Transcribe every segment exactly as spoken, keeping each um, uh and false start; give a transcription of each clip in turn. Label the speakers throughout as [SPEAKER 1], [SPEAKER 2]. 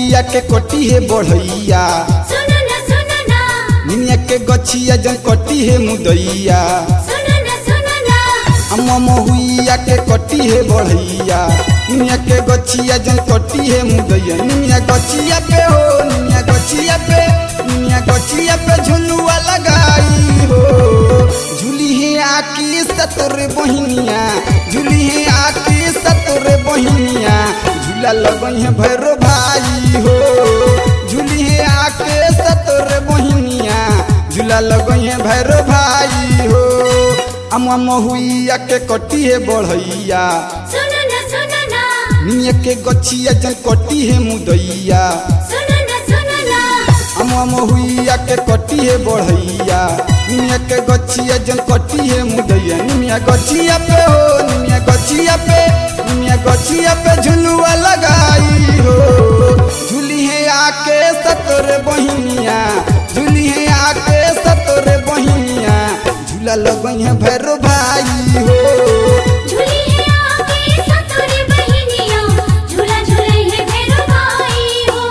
[SPEAKER 1] महुइया के कोटी है बढ़ैया
[SPEAKER 2] सुनो ना सुनो ना
[SPEAKER 1] निनिया के गछिया जन कोटी है मुदैया
[SPEAKER 2] सुनो ना सुनो ना
[SPEAKER 1] अम्मा महुइया के कोटी है बढ़ैया निनिया के गछिया जन कोटी है मुदैया निनिया गछिया पे हो निनिया गछिया पे निनिया गछिया पे झुलुआ लगाई हो झूली है आकी सतुर बहिनिया झूली है आकी सतुर बहिनिया झूला लगई है भैरो भाई हो झूली है आके सतुर बहिनिया झूला लगई है भैरो भाई हो अम्मा महुइया के कोटी है बढ़ैया
[SPEAKER 2] सुनो ना सुनो ना
[SPEAKER 1] निनिया के गछिया जन कोटी है मुदैया
[SPEAKER 2] सुनो ना सुनो ना
[SPEAKER 1] अम्मा महुइया के कोटी है बढ़ैया निनिया के गछिया जन कोटी है मुदैया निनिया गछिया पे हो निनिया गछिया पे निनिया गछिया पे झुलुआ लगाई हो झूली है आके सतुर बहिनिया झूली है आके सतुर बहिनिया झूला लगई है भैरो भाई हो
[SPEAKER 2] झूली है आके सतुर बहिनिया झूला झूले है भैरो भाई हो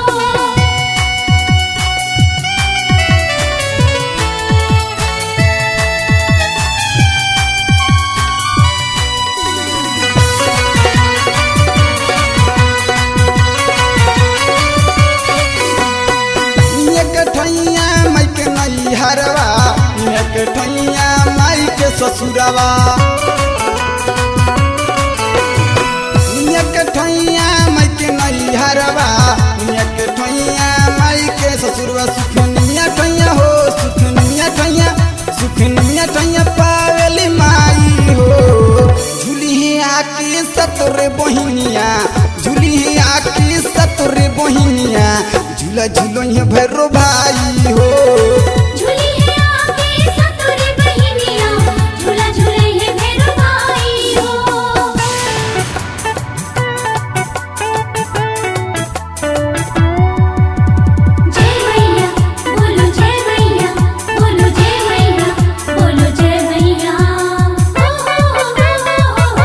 [SPEAKER 1] ठैया माई के नई हरवा के ठैया माई के ससुरवा के ठैया माई के नई हरवा के ठैया माई के ससुरवा सुखनिया ठैया हो सुखनिया ठैया सुखनिया ठैया पावेली माई हो झूली है आके सतुर बहिनिया झूली है आके सतुर बहिनिया झूला झूलो है भैरो भाई हो
[SPEAKER 2] झूली है आके सतुर बहिनिया झूला झूले है भैरो भाई हो जय मैया बोलो जय मैया बोलो जय मैया बोलो जय मैया ओ हो हो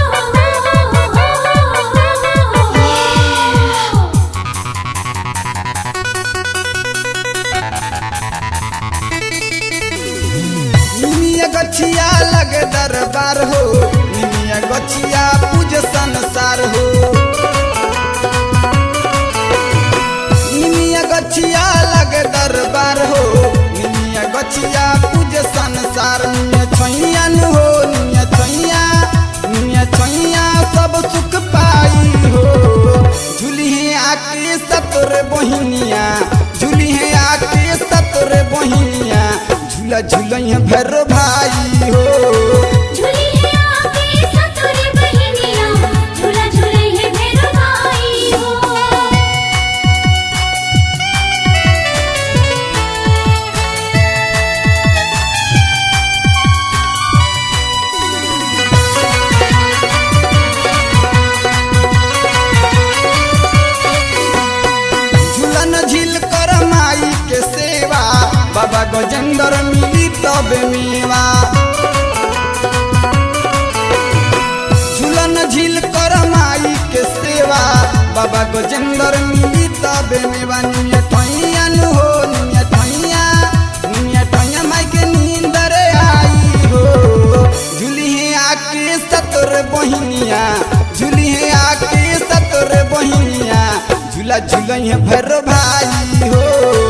[SPEAKER 1] निनिया गछिया लगे दरबार हो निनिया गछिया पूज संसार हो निनिया गछिया लगे दरबार हो निनिया गछिया पूज संसार निनिया छैया न हो निनिया छैया निनिया छैया सब सुख पाई हो झूली है आके सतुर बहिनिया झूली है आके सतुर बहिनिया झूला झूलई है भैरो भाई हो
[SPEAKER 2] झूली है आके सतुर बहिनिया झूला झूले है भैरो भाई हो
[SPEAKER 1] झूलन झील कर माई के सेवा बाबा गजेंद्र मिली तब मेवा झूलन झील कर माई के सेवा बाबा गजेंद्र मिली तब मेवा निया ठैया न हो निया ठैया निया ठैया माई के नींदर आई हो झूली है आके सतुर बहिनिया झूली है आके सतुर बहिनिया झूला झूलई है भैरो भाई हो